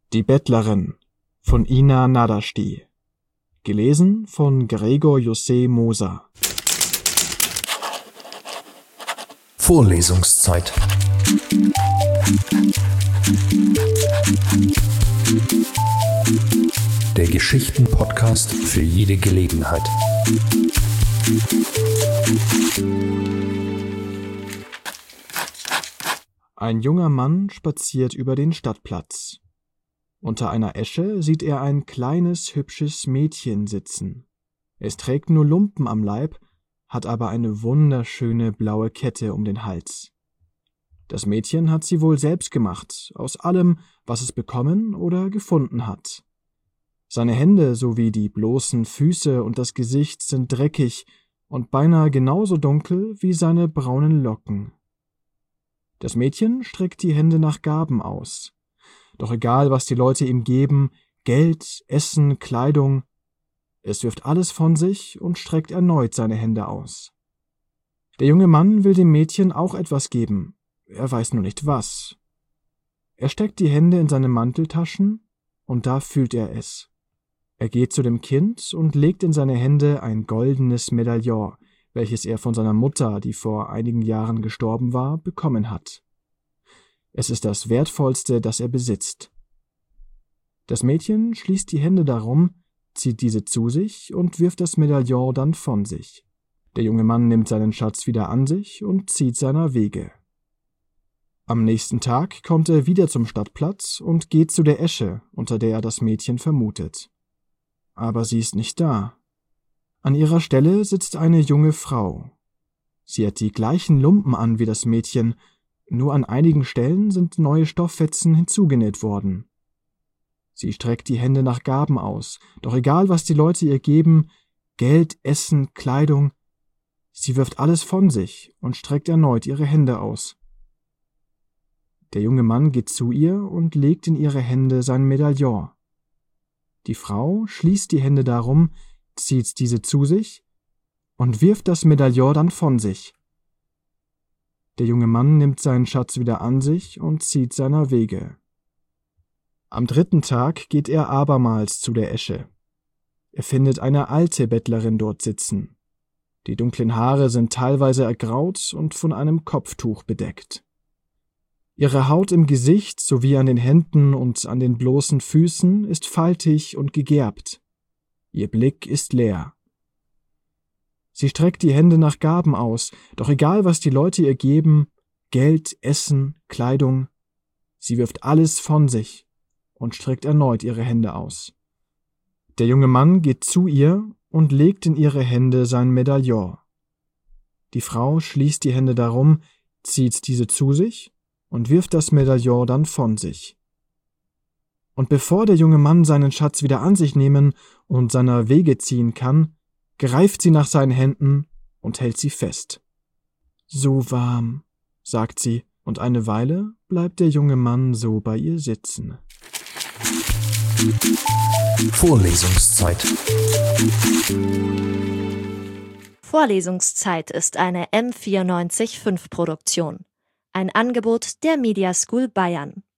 Die Bettlerin von Ina Nadasti. Gelesen von Gregor José Moser. Vorlesungszeit. Der Geschichten-Podcast für jede Gelegenheit. Ein junger Mann spaziert über den Stadtplatz. Unter einer Esche sieht er ein kleines, hübsches Mädchen sitzen. Es trägt nur Lumpen am Leib, hat aber eine wunderschöne blaue Kette um den Hals. Das Mädchen hat sie wohl selbst gemacht, aus allem, was es bekommen oder gefunden hat. Seine Hände sowie die bloßen Füße und das Gesicht sind dreckig und beinahe genauso dunkel wie seine braunen Locken. Das Mädchen streckt die Hände nach Gaben aus. Doch egal, was die Leute ihm geben, Geld, Essen, Kleidung, es wirft alles von sich und streckt erneut seine Hände aus. Der junge Mann will dem Mädchen auch etwas geben, er weiß nur nicht was. Er steckt die Hände in seine Manteltaschen, und da fühlt er es. Er geht zu dem Kind und legt in seine Hände ein goldenes Medaillon, welches er von seiner Mutter, die vor einigen Jahren gestorben war, bekommen hat. Es ist das Wertvollste, das er besitzt. Das Mädchen schließt die Hände darum, zieht diese zu sich und wirft das Medaillon dann von sich. Der junge Mann nimmt seinen Schatz wieder an sich und zieht seiner Wege. Am nächsten Tag kommt er wieder zum Stadtplatz und geht zu der Esche, unter der er das Mädchen vermutet. Aber sie ist nicht da. An ihrer Stelle sitzt eine junge Frau. Sie hat die gleichen Lumpen an wie das Mädchen, nur an einigen Stellen sind neue Stofffetzen hinzugenäht worden. Sie streckt die Hände nach Gaben aus, doch egal, was die Leute ihr geben, Geld, Essen, Kleidung, sie wirft alles von sich und streckt erneut ihre Hände aus. Der junge Mann geht zu ihr und legt in ihre Hände sein Medaillon. Die Frau schließt die Hände darum, zieht diese zu sich und wirft das Medaillon dann von sich. Der junge Mann nimmt seinen Schatz wieder an sich und zieht seiner Wege. Am dritten Tag geht er abermals zu der Esche. Er findet eine alte Bettlerin dort sitzen. Die dunklen Haare sind teilweise ergraut und von einem Kopftuch bedeckt. Ihre Haut im Gesicht sowie an den Händen und an den bloßen Füßen ist faltig und gegerbt. Ihr Blick ist leer. Sie streckt die Hände nach Gaben aus, doch egal, was die Leute ihr geben, Geld, Essen, Kleidung, sie wirft alles von sich und streckt erneut ihre Hände aus. Der junge Mann geht zu ihr und legt in ihre Hände sein Medaillon. Die Frau schließt die Hände darum, zieht diese zu sich und wirft das Medaillon dann von sich. Und bevor der junge Mann seinen Schatz wieder an sich nehmen und seiner Wege ziehen kann, greift sie nach seinen Händen und hält sie fest. »So warm«, sagt sie, und eine Weile bleibt der junge Mann so bei ihr sitzen. Vorlesungszeit. Vorlesungszeit ist eine M94.5 Produktion. Ein Angebot der Media School Bayern.